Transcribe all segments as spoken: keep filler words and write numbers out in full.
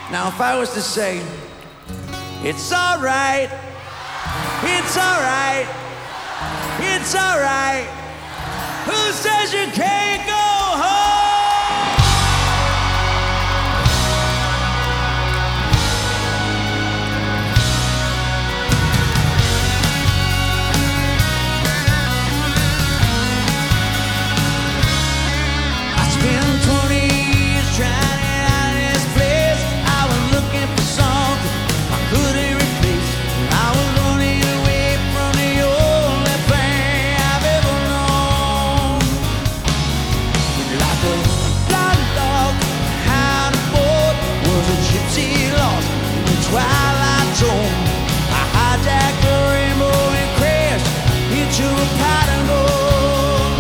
Now, if I was to say, it's alright, it's alright, it's alright, who says you can't go home? I spent twenty years trying to get out of this place. I was looking for something I couldn't replace. I was running away from the only thing I've ever known. Like a blind dog behind a boat was a gypsy lost in the twilight zone. I hijacked a rainbow and crashed into a pot of gold.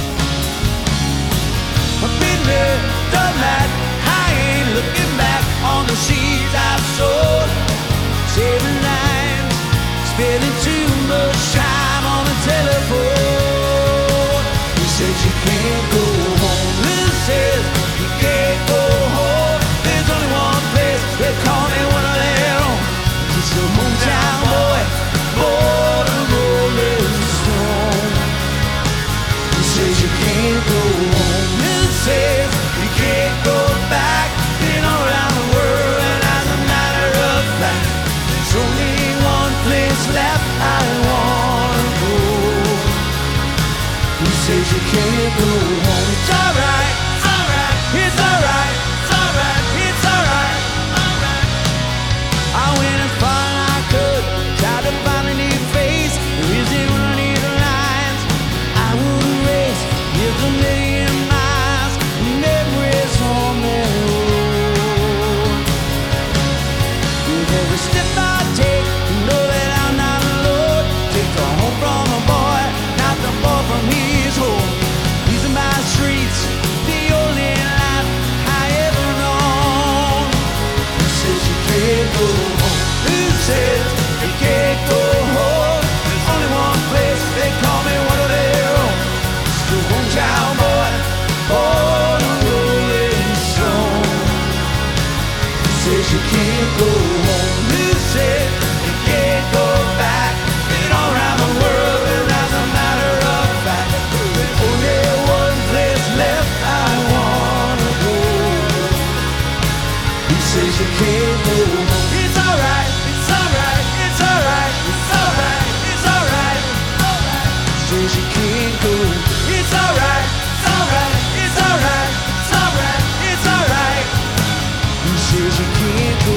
I've been there, done that, I ain't looking back on the seeds I've sown. Saving lines, spending too much time on the telephone. Who says you can't go home? Who says you can't go home? There's only one place they call me when I'm there home. It's a hometown boy, born a rolling stone. Who says you can't go home? Who says you can't go back? Been all around the world, and as a matter of fact, there's only one place left I wanna go. Who says you can't go home? It's alright, it's alright, it's alright, it's alright, it's alright, alright. I went as far as I could, tried to find a new face. There isn't one of these lines I wouldn't race. Here's a million miles, memories on their own. With every step I take, you know that I'm not alone. Take the home from a boy, not the boy from his home. These are my streets, the only life I ever known. Who says you can't go home? Who says you can't go home? There's only one place they call me one of their own. It's the hometown boy, born a rolling stone. Who says you can't go home? Who says you can't go back? Been all around the world, and as a matter of fact, there's only one place left I wanna go. Who says you can't go home? It's alright, it's alright, it's alright, it's alright, it's alright, alright. Who says you can't go? It's alright, it's alright, it's alright, it's alright, it's alright. Who says you can't go?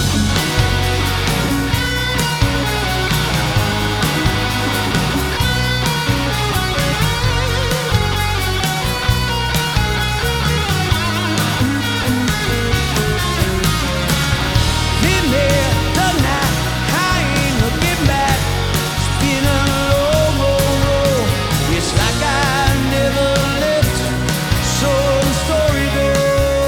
Been there, done that, I ain't looking back. It's been a long, long road. It's like I never left. So the story goes.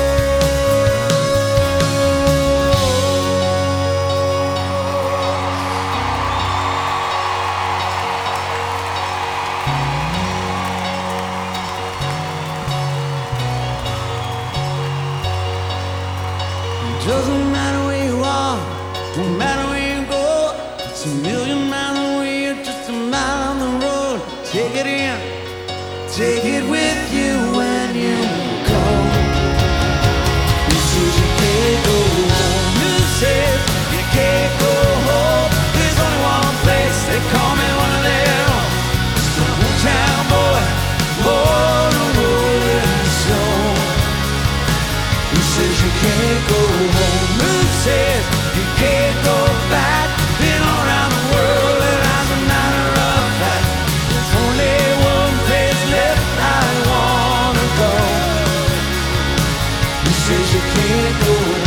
It doesn't matter where you are, don't matter where you go. It's a million miles away, or just a mile on the road. Take it in, take it with you when you go. Who says you can't go home? Who says you can't go home? There's only one place they call me one of their own. It's the hometown boy, born a rolling stone. Who says you can't go home? Who says you can't go back? Been all around the world, and as a matter of fact, there's only one place left I wanna go. Who says you can't go home?